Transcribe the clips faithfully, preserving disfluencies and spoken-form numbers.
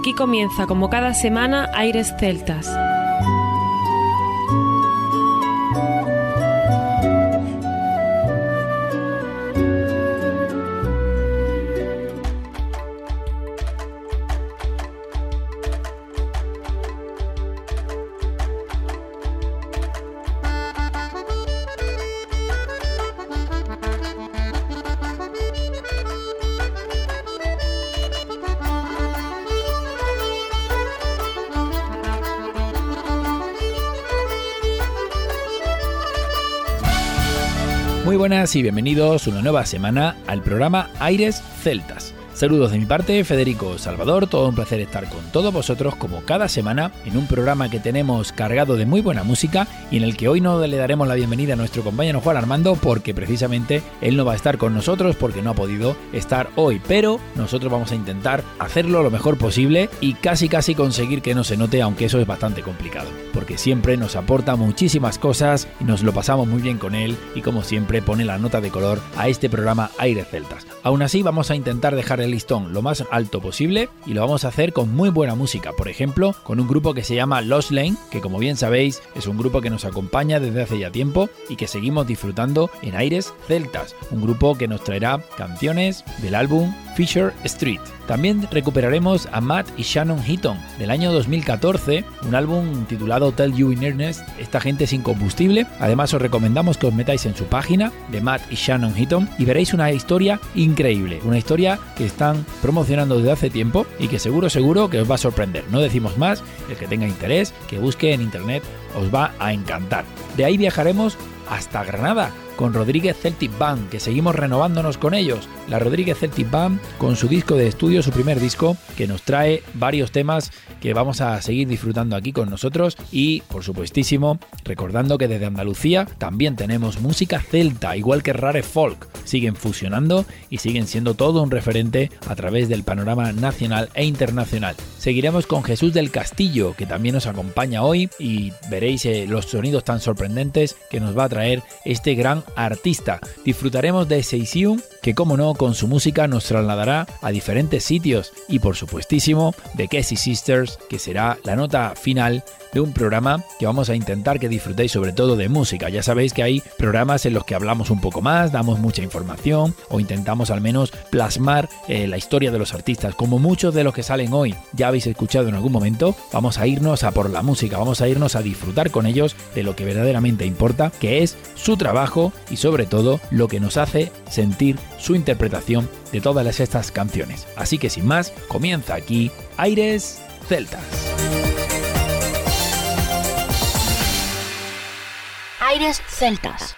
Aquí comienza, como cada semana, Aires Celtas. Muy buenas y bienvenidos una nueva semana al programa Aires Celtas. Saludos de mi parte, Federico Salvador, todo un placer estar con todos vosotros como cada semana en un programa que tenemos cargado de muy buena música y en el que hoy no le daremos la bienvenida a nuestro compañero Juan Armando porque precisamente él no va a estar con nosotros porque no ha podido estar hoy, pero nosotros vamos a intentar hacerlo lo mejor posible y casi casi conseguir que no se note, aunque eso es bastante complicado, porque siempre nos aporta muchísimas cosas y nos lo pasamos muy bien con él y como siempre pone la nota de color a este programa Aires Celtas. Aún así vamos a intentar dejar el listón lo más alto posible y lo vamos a hacer con muy buena música, por ejemplo con un grupo que se llama Lost Lane, que como bien sabéis es un grupo que nos acompaña desde hace ya tiempo y que seguimos disfrutando en Aires Celtas, un grupo que nos traerá canciones del álbum Fisher Street. También recuperaremos a Matt y Shannon Heaton del año dos mil catorce, un álbum titulado Tell You in Earnest, esta gente sin combustible. Además os recomendamos que os metáis en su página de Matt y Shannon Heaton y veréis una historia increíble, una historia que están promocionando desde hace tiempo y que seguro seguro que os va a sorprender. No decimos más, el que tenga interés, que busque en internet, os va a encantar. De ahí viajaremos hasta Granada con Rodríguez Celtic Band, que seguimos renovándonos con ellos. La Rodríguez Celtic Band con su disco de estudio, su primer disco, que nos trae varios temas que vamos a seguir disfrutando aquí con nosotros y, por supuestísimo, recordando que desde Andalucía también tenemos música celta, igual que Rare Folk. Siguen fusionando y siguen siendo todo un referente a través del panorama nacional e internacional. Seguiremos con Jesús del Castillo, que también nos acompaña hoy y veréis eh, los sonidos tan sorprendentes que nos va a traer este gran artista. Disfrutaremos de Seisiun, que como no, con su música nos trasladará a diferentes sitios y por supuestísimo de Casey Sisters, que será la nota final de un programa que vamos a intentar que disfrutéis sobre todo de música. Ya sabéis que hay programas en los que hablamos un poco más, damos mucha información o intentamos al menos plasmar eh, la historia de los artistas. Como muchos de los que salen hoy ya habéis escuchado en algún momento, vamos a irnos a por la música, vamos a irnos a disfrutar con ellos de lo que verdaderamente importa, que es su trabajo y sobre todo lo que nos hace sentir su interpretación de todas estas canciones. Así que sin más, comienza aquí Aires Celtas. Aires Celtas.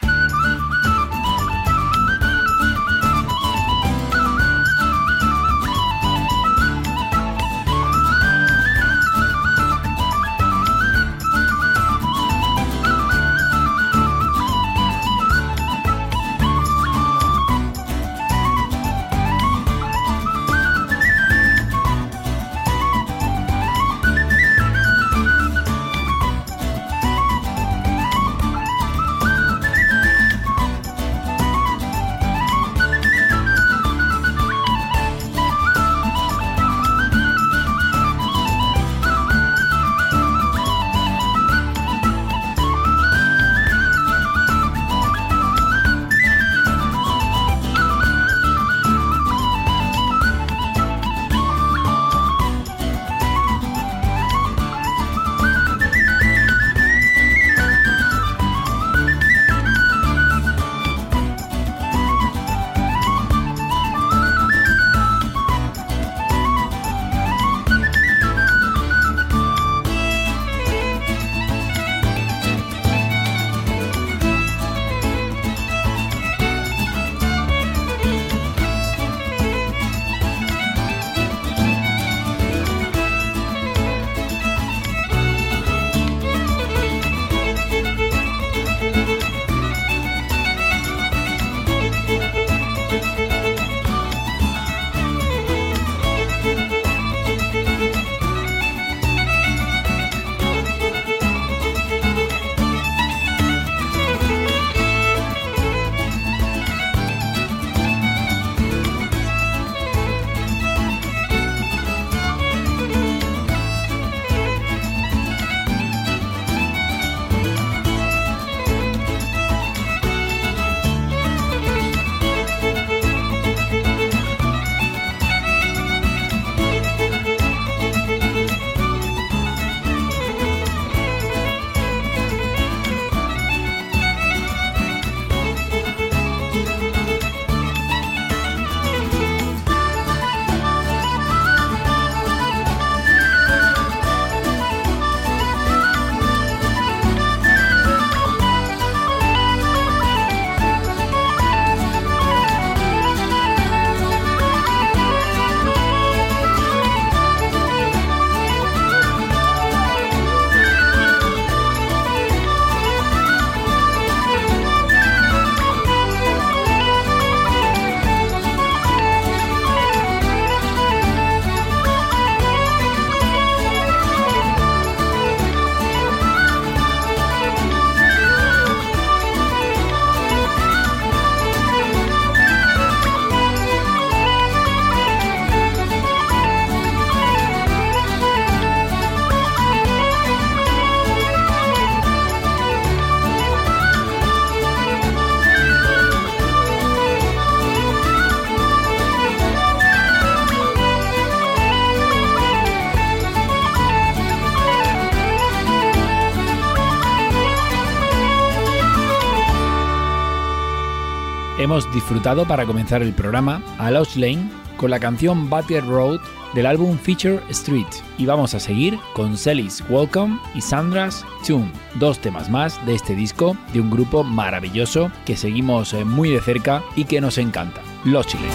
Hemos disfrutado para comenzar el programa a Lost Lane con la canción Battered Road del álbum Feature Street, y vamos a seguir con Sally's Welcome y Sandra's Tune, dos temas más de este disco de un grupo maravilloso que seguimos muy de cerca y que nos encanta, los chilenos.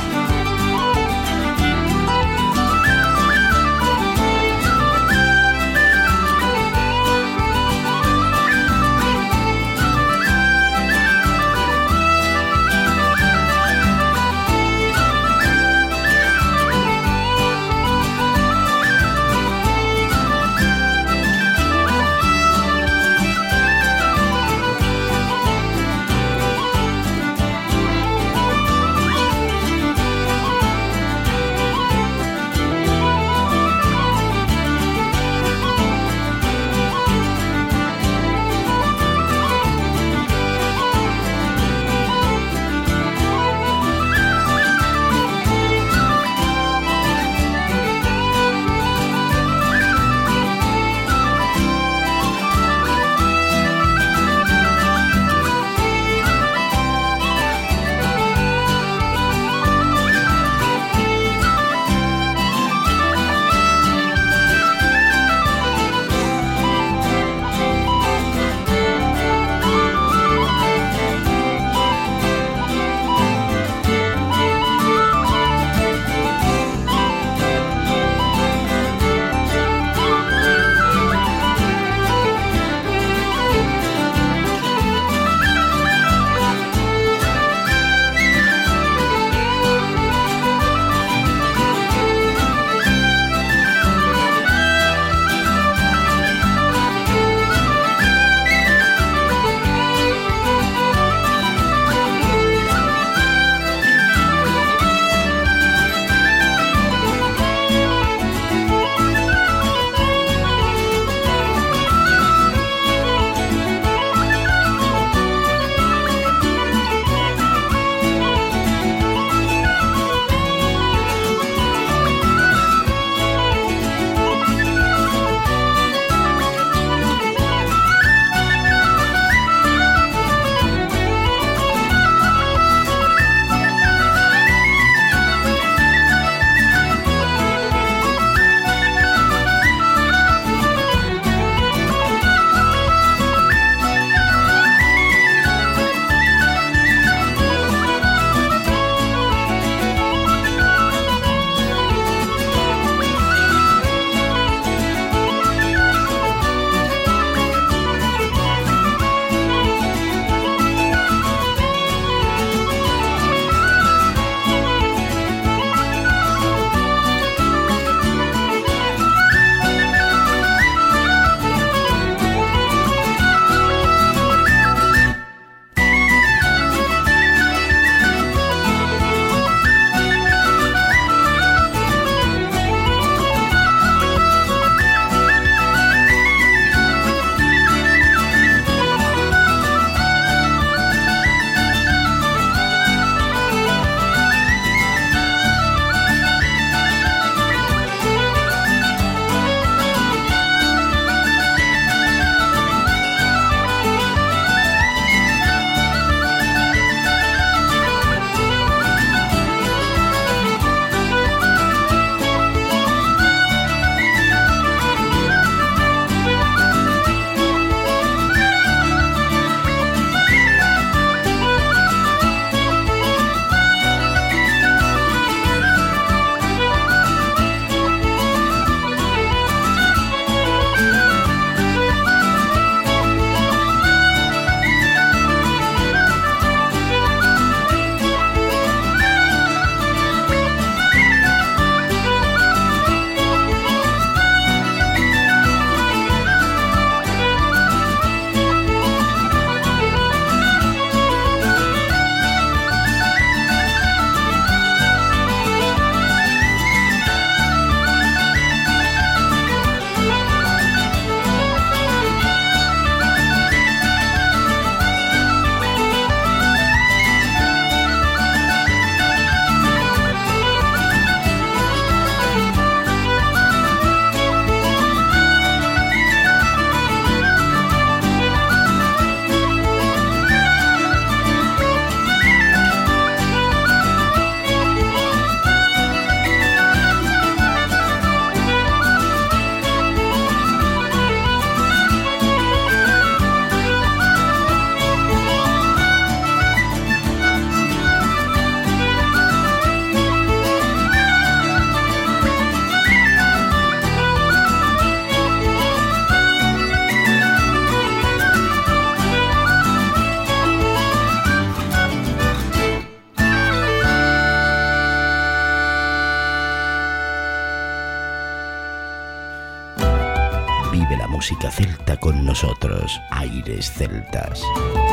música celta con nosotros, Aires Celtas.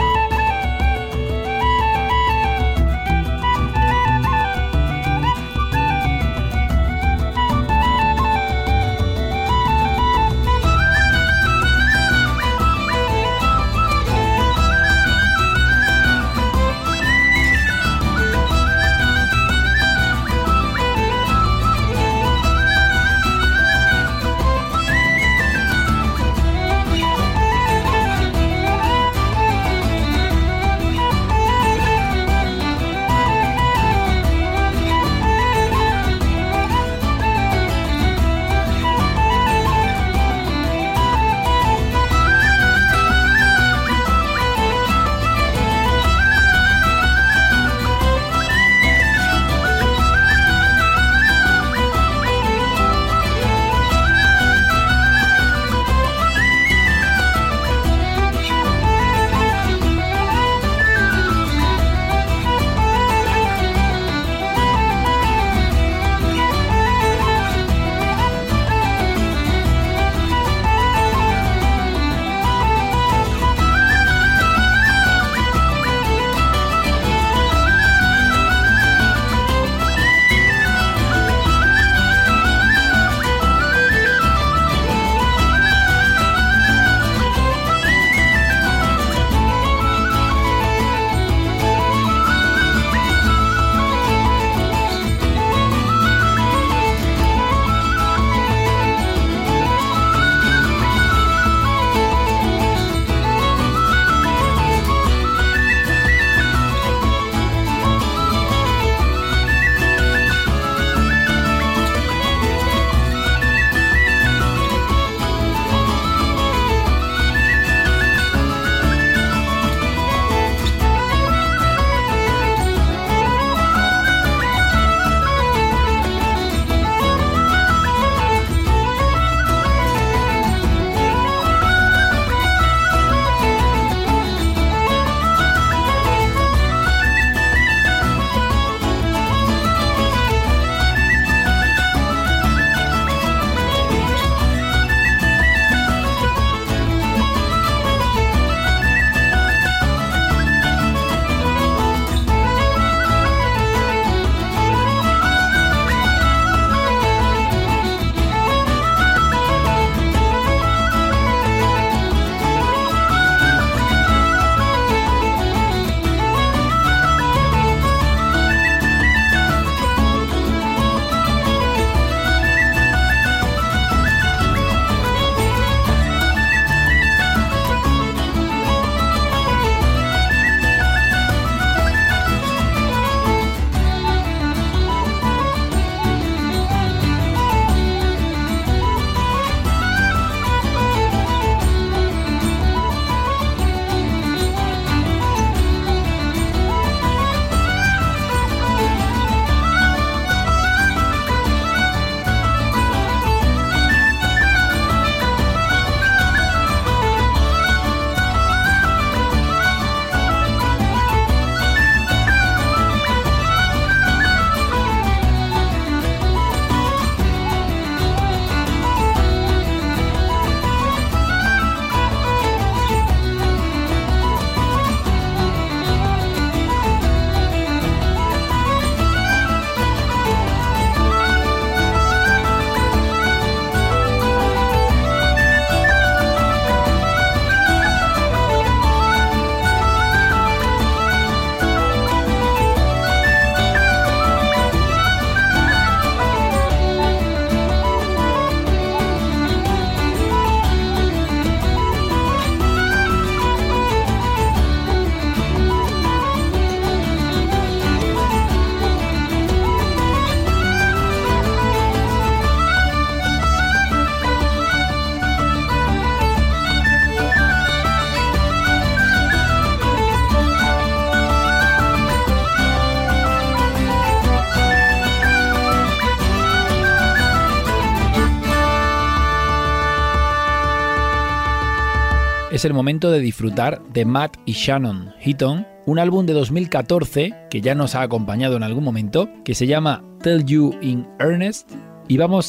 es el momento de disfrutar de Matt y Shannon Heaton, un álbum de dos mil catorce que ya nos ha acompañado en algún momento, que se llama Tell You in Earnest, y vamos a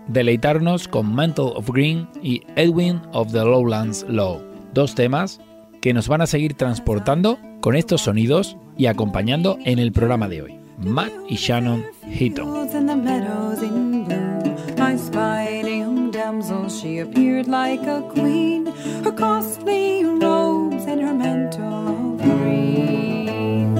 deleitarnos con Mantle of Green y Edwin of the Lowlands Low, dos temas que nos van a seguir transportando con estos sonidos y acompañando en el programa de hoy. Matt y Shannon Heaton. I spied a young damsel, she appeared like a queen, her costly robes and her mantle of green.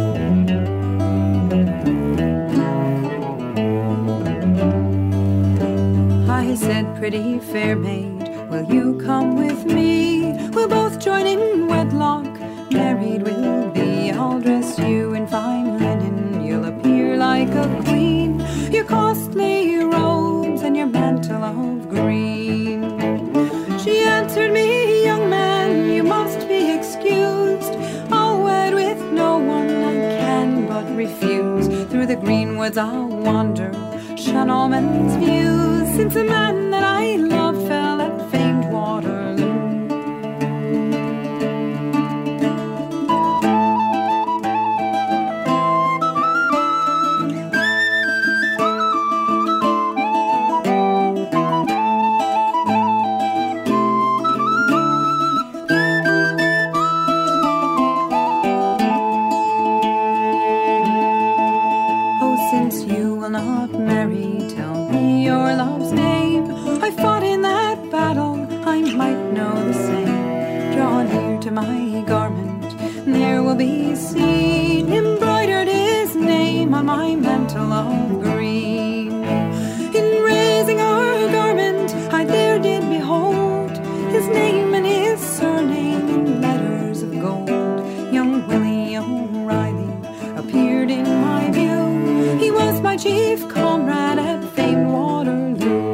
I said, pretty fair maid, will you come with me? We'll both join in wedlock, married we'll be. I'll dress you in fine linen, you'll appear like a queen, your costly robes and your mantle of green. She answered me, young man, you must be excused, I'll wed with no one, I can but refuse. Through the green woods I'll wander, shun all men's views, since the man that I love fell at famed Waterloo. My garment, there will be seen embroidered his name on my mantle of green. In raising our garment, I there did behold his name and his surname in letters of gold. Young Willie O'Reilly appeared in my view. He was my chief comrade at famed Waterloo.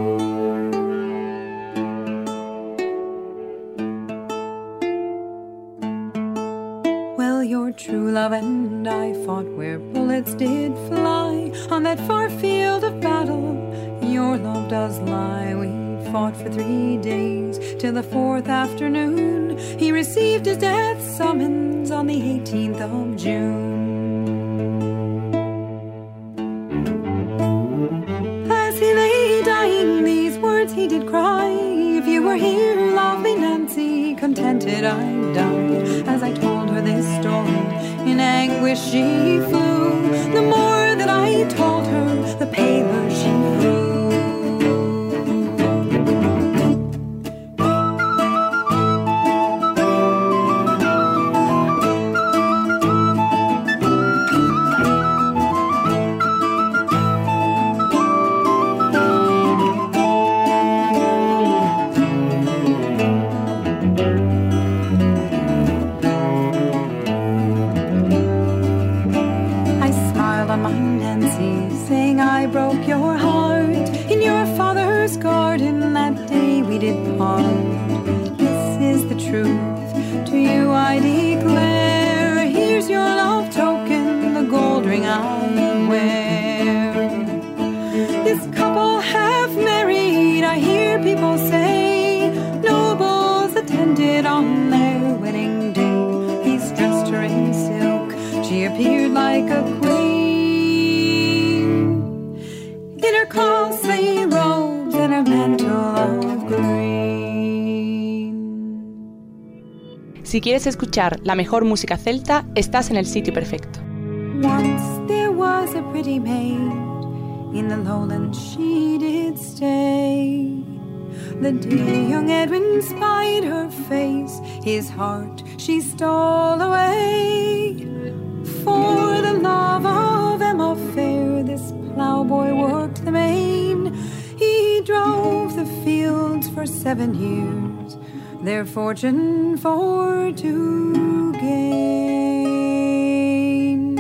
True love and I fought where bullets did fly, on that far field of battle your love does lie. We fought for three days, till the fourth afternoon he received his death summons on the eighteenth of June. As he lay dying these words he did cry, if you were here, lovely Nancy, contented I died. As I told her this story, in anguish she flew. The more that I told her, the paler she grew. Si quieres escuchar la mejor música celta, estás en el sitio perfecto. Once there was a pretty maid, in the lowlands she did stay. The day young Edwin spied her face, his heart she stole away. For the love of Emma fair, this ploughboy worked the main. He drove the fields for seven years, their fortune for to gain.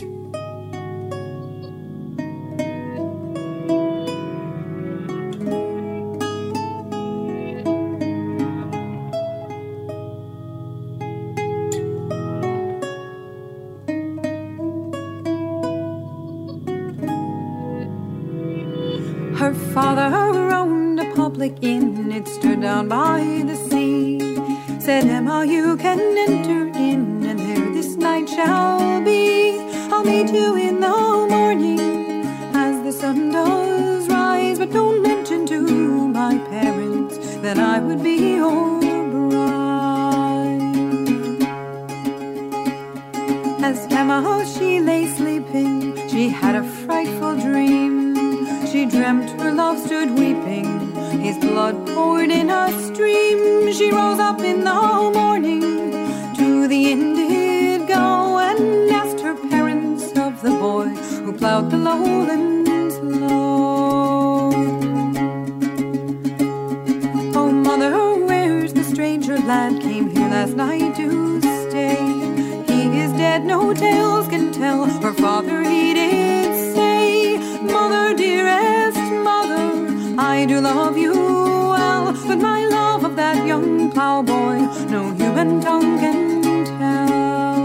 Her father owned a public inn, it stood down by the sea. Said, Emma, you can enter in, and there this night shall be. I'll meet you in the morning, as the sun does rise, but don't mention to he lay sleeping, she had a frightful dream. She dreamt her love stood weeping, his blood poured in a stream. She rose up in the morning, to the inn did go, and asked her parents of the boy who ploughed the lowlands low. Oh mother, where's the stranger lad came here last night to stay? He is dead, no tales can tell, her father he did say. Mother, dearest mother, I do love you well, but my love of that young ploughboy no human tongue can tell.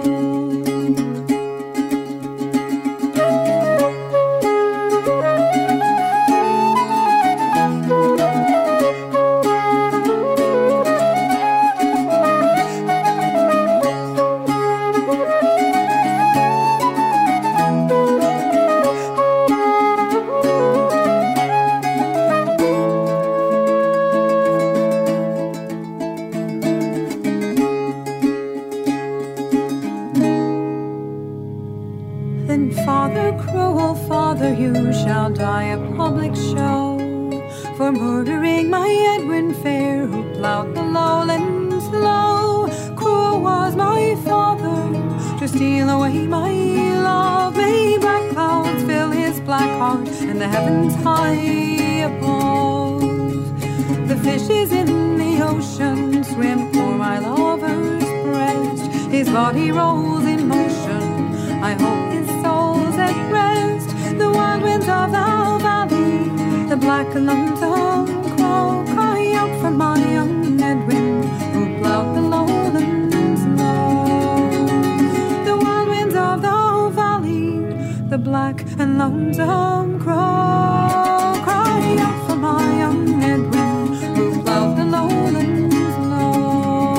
You shall die a public show for murdering my Edwin fair, who ploughed the lowlands low. Cruel was my father to steal away my love. May black clouds fill his black heart and the heavens high above. The fishes in the ocean swim for my lover's breast. His body rolls in motion, I hope his soul's at rest. The wild winds of the valley, the black lonesome crow, cry out for my young Edwin, who ploughed the lowlands low. The wild winds of the valley, the black and lonesome crow, cry out for my young Edwin, who ploughed the lowlands low.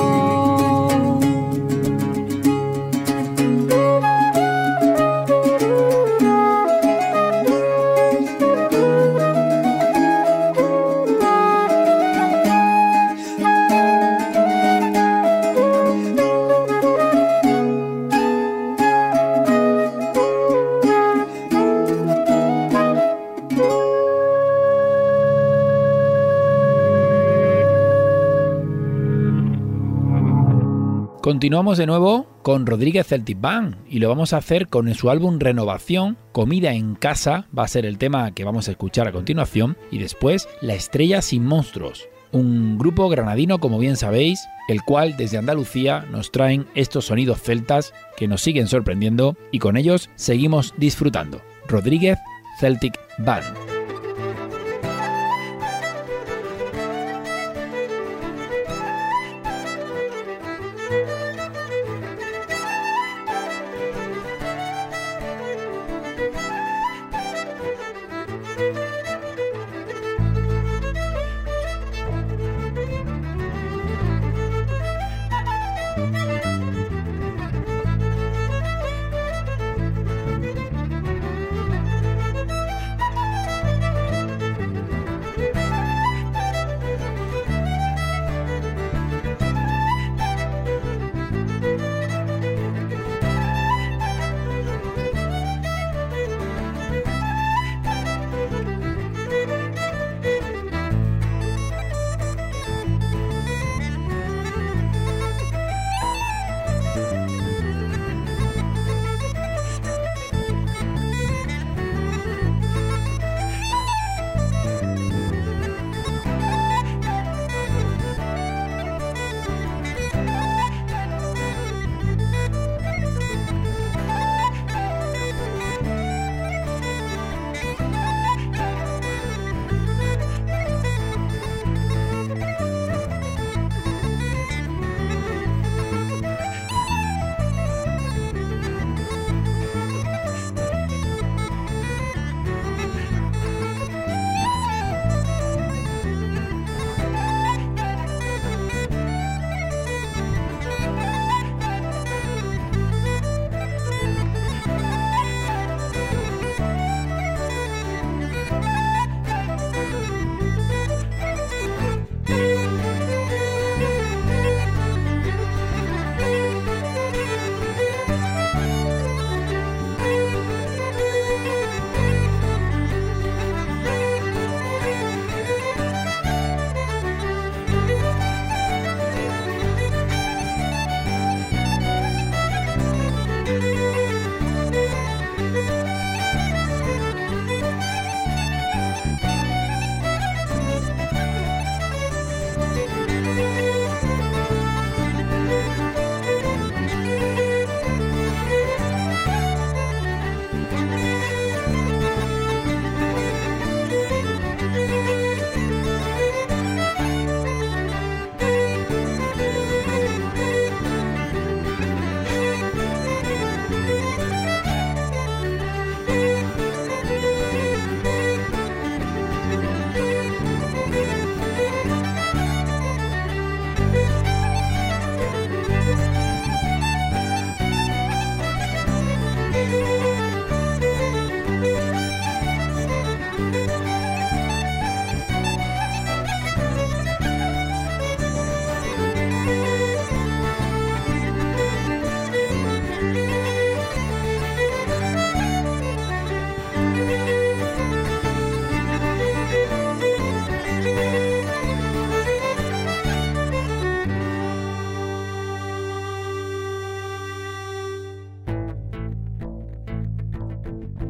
Continuamos de nuevo con Rodríguez Celtic Band y lo vamos a hacer con su álbum Renovación. Comida en casa va a ser el tema que vamos a escuchar a continuación, y después La Estrella sin Monstruos, un grupo granadino, como bien sabéis, el cual desde Andalucía nos traen estos sonidos celtas que nos siguen sorprendiendo y con ellos seguimos disfrutando. Rodríguez Celtic Band.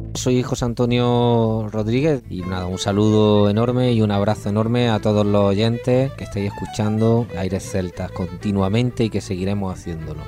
Soy José Antonio Rodríguez y nada, un saludo enorme y un abrazo enorme a todos los oyentes que estáis escuchando Aires Celtas continuamente y que seguiremos haciéndolo.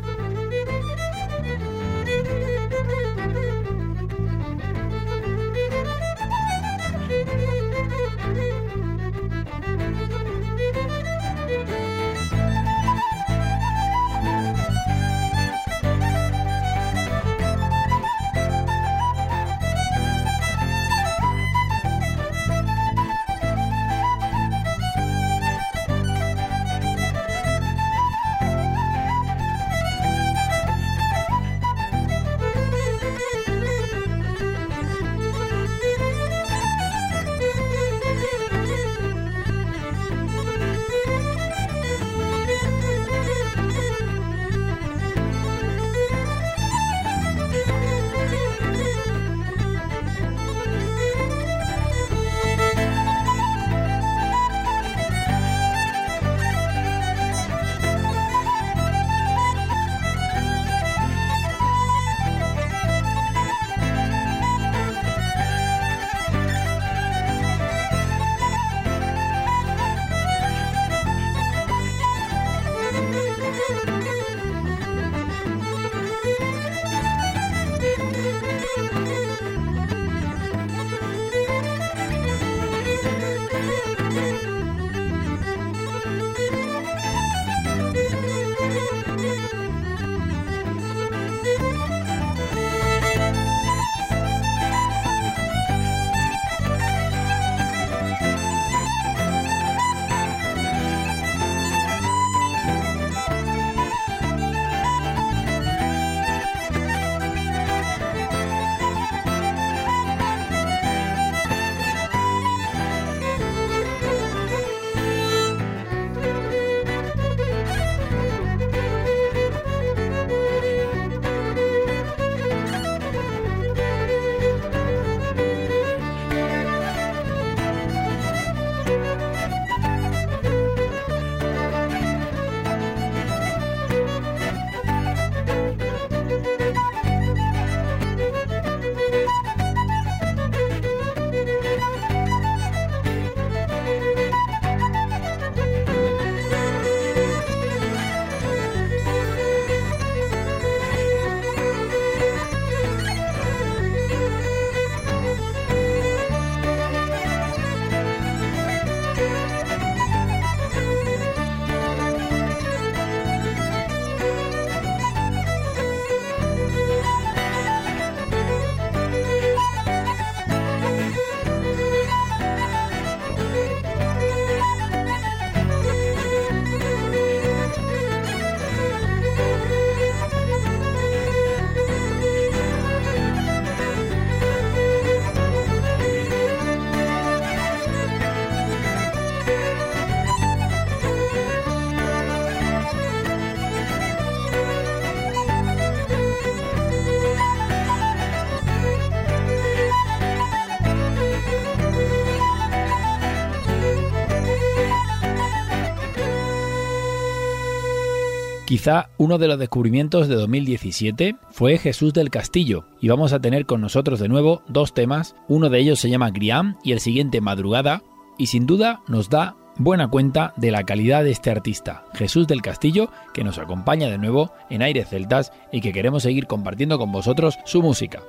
Quizá uno de los descubrimientos de dos mil diecisiete fue Jesús del Castillo, y vamos a tener con nosotros de nuevo dos temas, uno de ellos se llama Griam y el siguiente Madrugada, y sin duda nos da buena cuenta de la calidad de este artista, Jesús del Castillo, que nos acompaña de nuevo en Aires Celtas y que queremos seguir compartiendo con vosotros su música.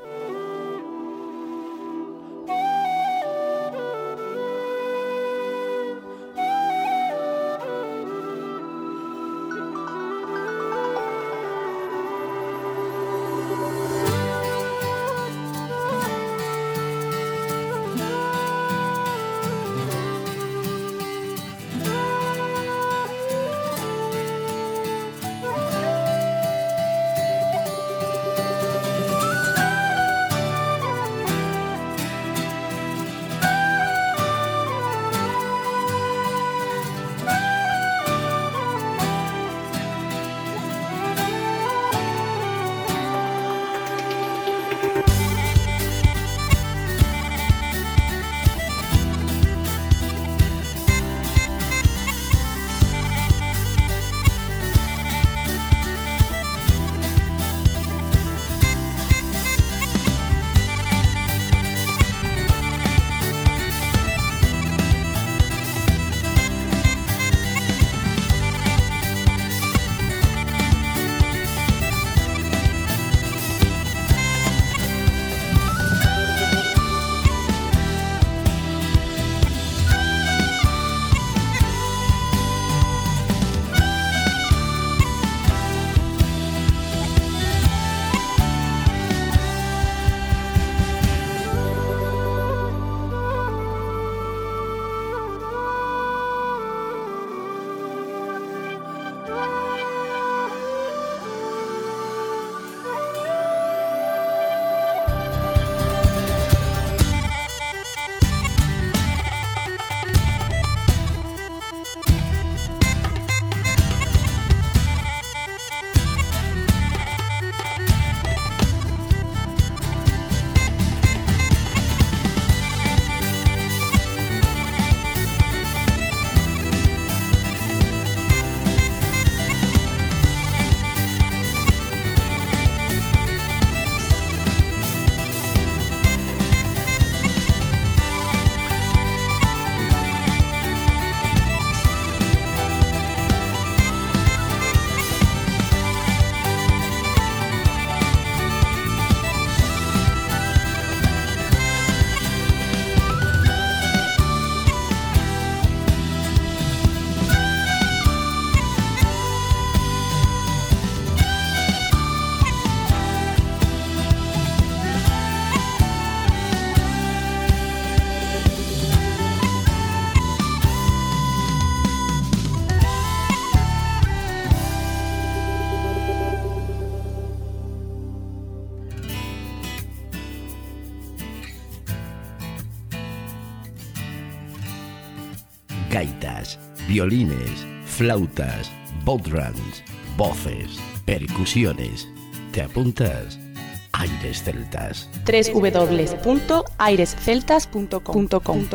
gaitas, violines, flautas, bodhrans, voces, percusiones. ¿Te apuntas? Aires Celtas. doble u doble u doble u punto aires celtas punto com.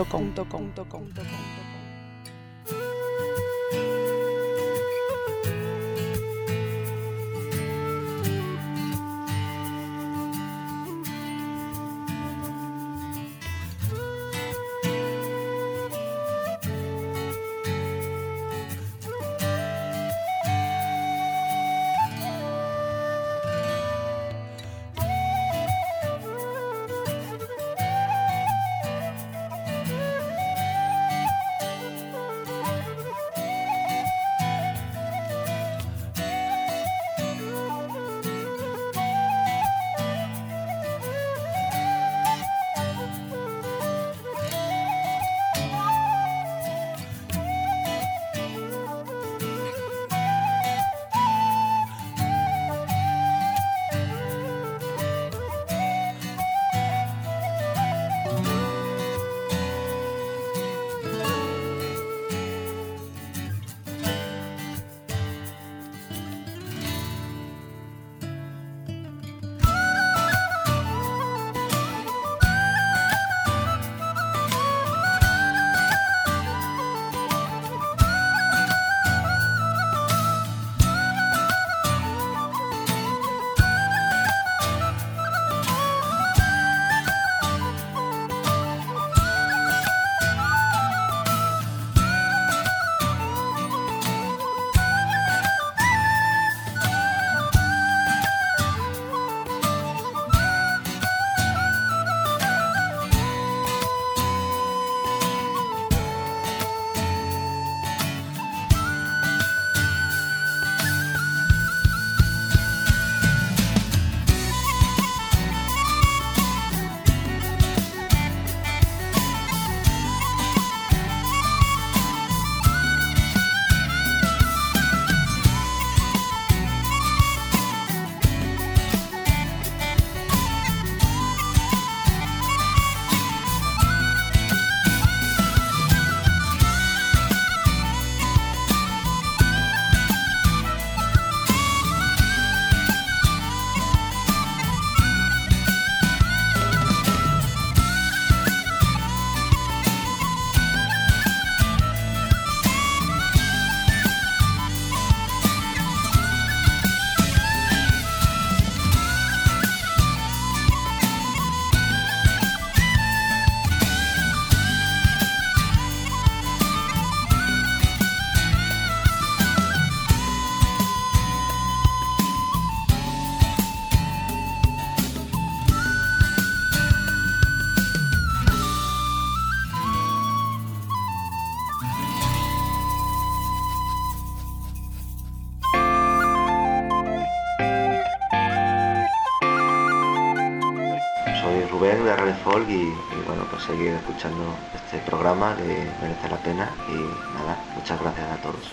Rubén de Red Folk y, y bueno, pues seguir escuchando este programa que merece la pena y nada, muchas gracias a todos.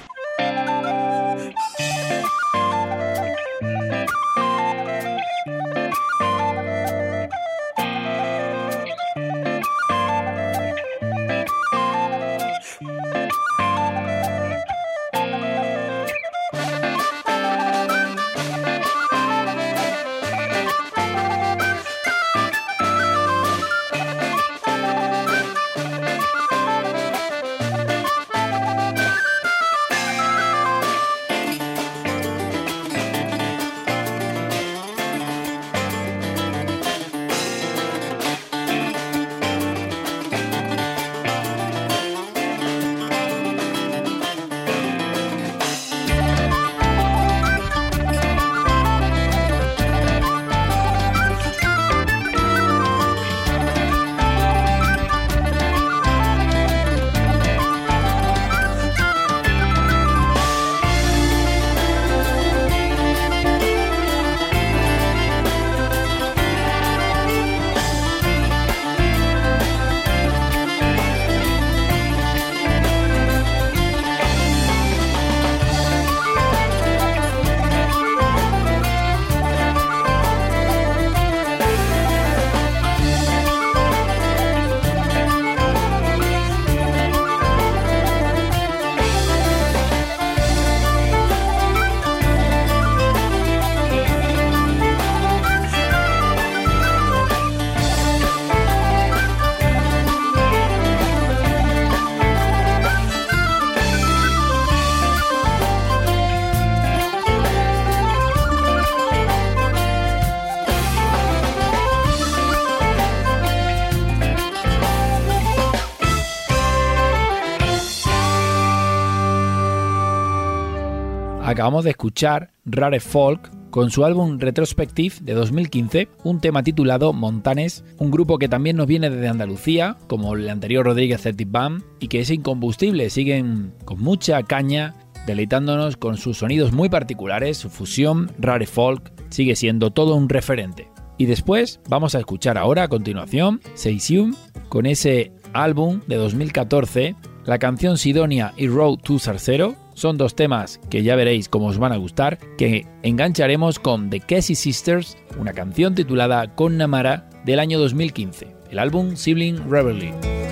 acabamos de escuchar Rare Folk con su álbum Retrospective de dos mil quince, un tema titulado Montanes, un grupo que también nos viene desde Andalucía, como el anterior Rodríguez Celtic Band, y que es incombustible, siguen con mucha caña, deleitándonos con sus sonidos muy particulares, su fusión. Rare Folk sigue siendo todo un referente. Y después vamos a escuchar ahora a continuación Seisium con ese álbum de dos mil catorce, la canción Sidonia y Road to Zarcero. Son dos temas que ya veréis cómo os van a gustar, que engancharemos con The Casey Sisters, una canción titulada Con Namara del año dos mil quince, el álbum Sibling Revelry.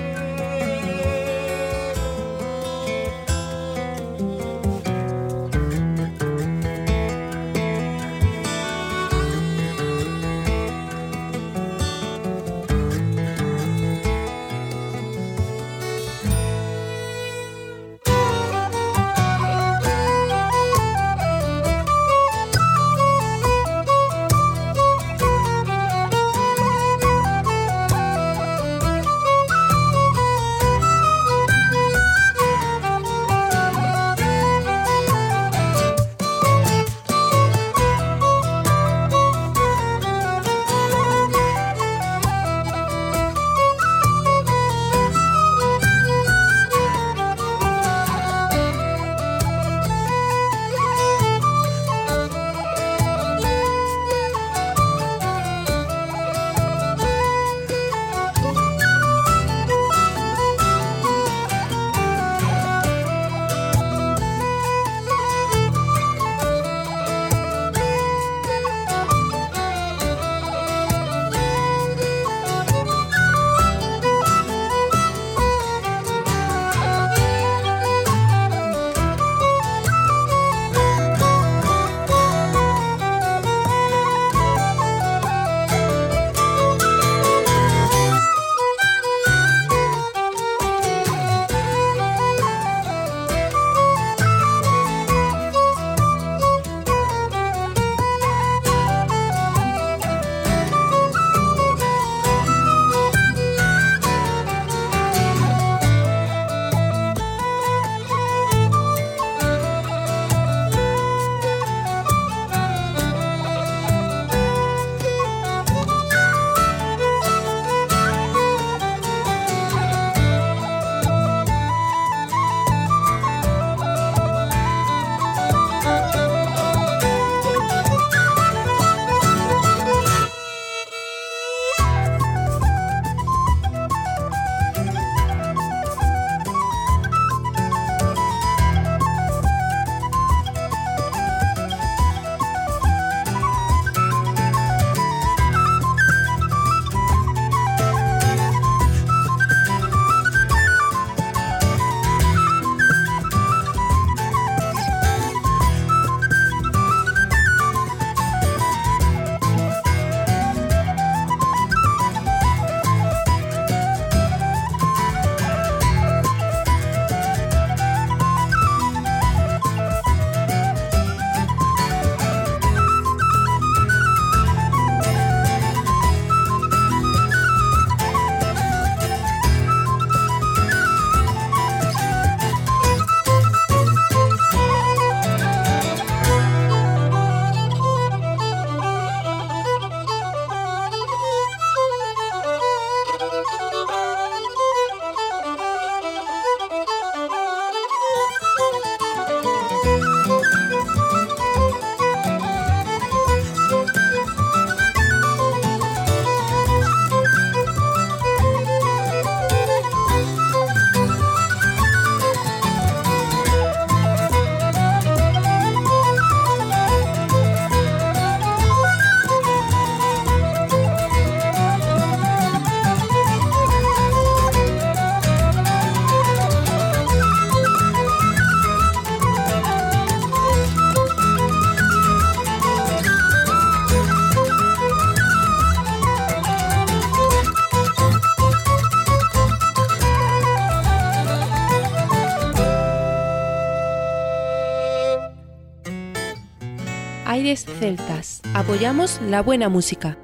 Aires Celtas. Apoyamos la buena música.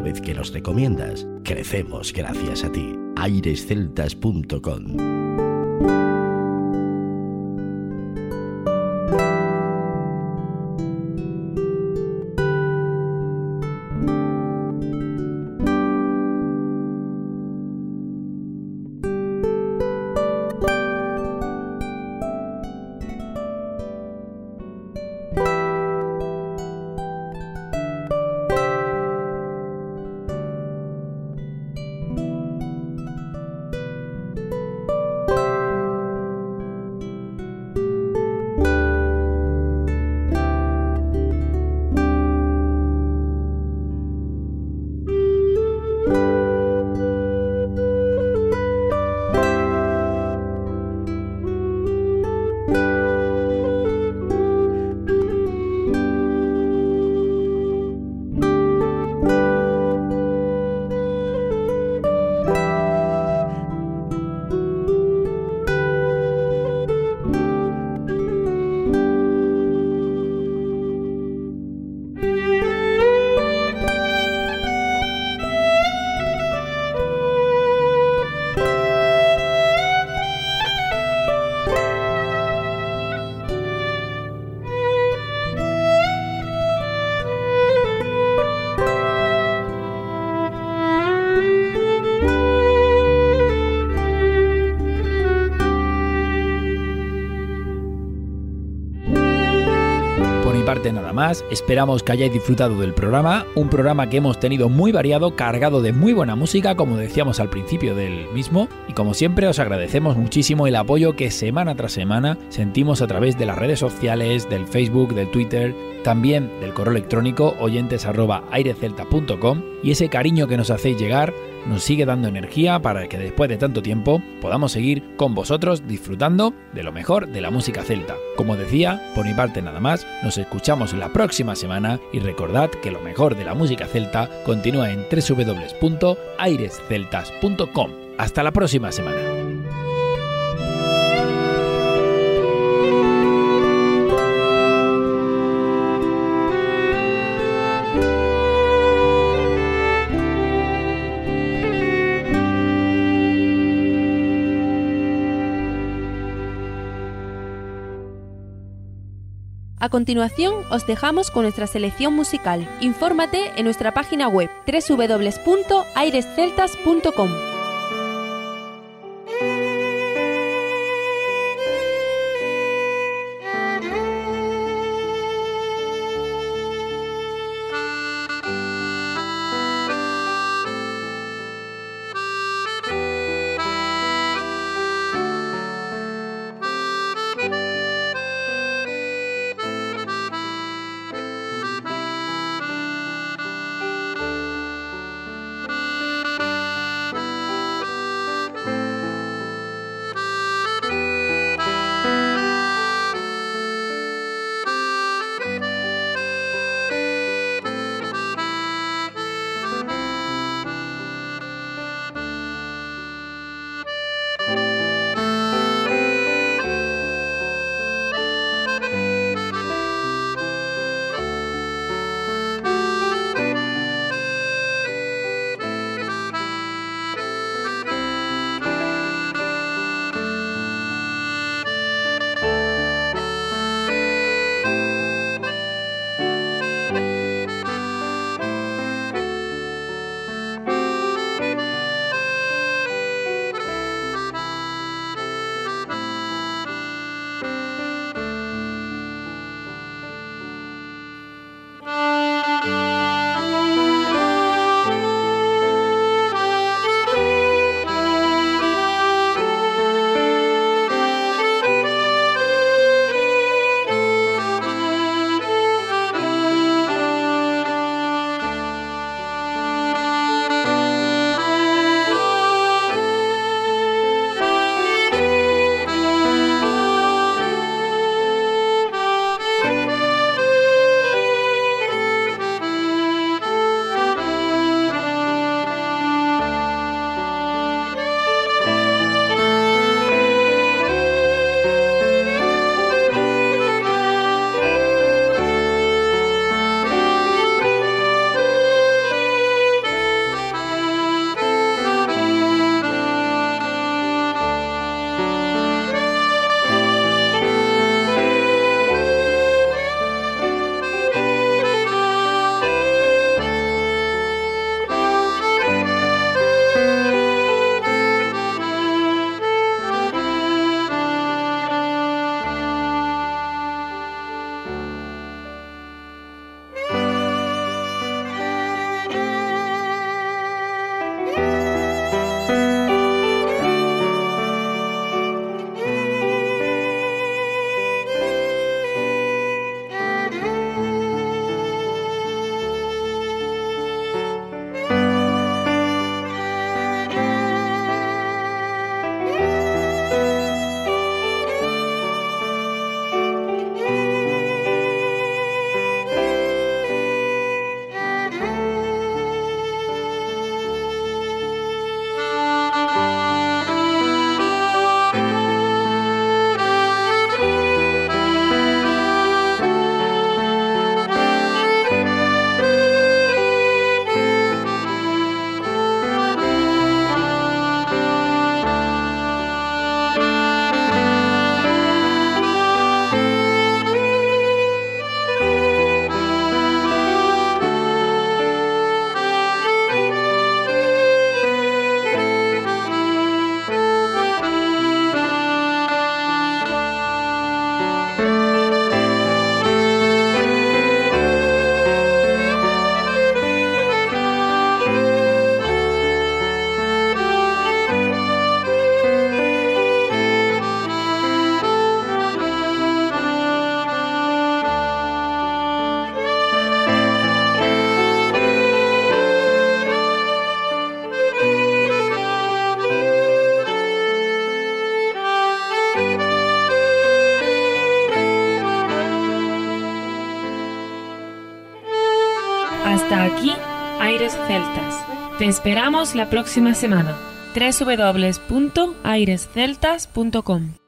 vez que nos recomiendas. Crecemos gracias a ti. aires celtas punto com. Parte nada más, esperamos que hayáis disfrutado del programa, un programa que hemos tenido muy variado, cargado de muy buena música, como decíamos al principio del mismo, y como siempre os agradecemos muchísimo el apoyo que semana tras semana sentimos a través de las redes sociales, del Facebook, del Twitter, también del correo electrónico oyentes arroba aires celtas punto com, y ese cariño que nos hacéis llegar nos sigue dando energía para que después de tanto tiempo podamos seguir con vosotros disfrutando de lo mejor de la música celta. Como decía, por mi parte nada más, nos escuchamos la próxima semana y recordad que lo mejor de la música celta continúa en doble u doble u doble u punto aires celtas punto com. Hasta la próxima semana. A continuación, os dejamos con nuestra selección musical. Infórmate en nuestra página web doble u doble u doble u punto aires celtas punto com. Aires Celtas. Te esperamos la próxima semana. doble u doble u doble u punto aires celtas punto com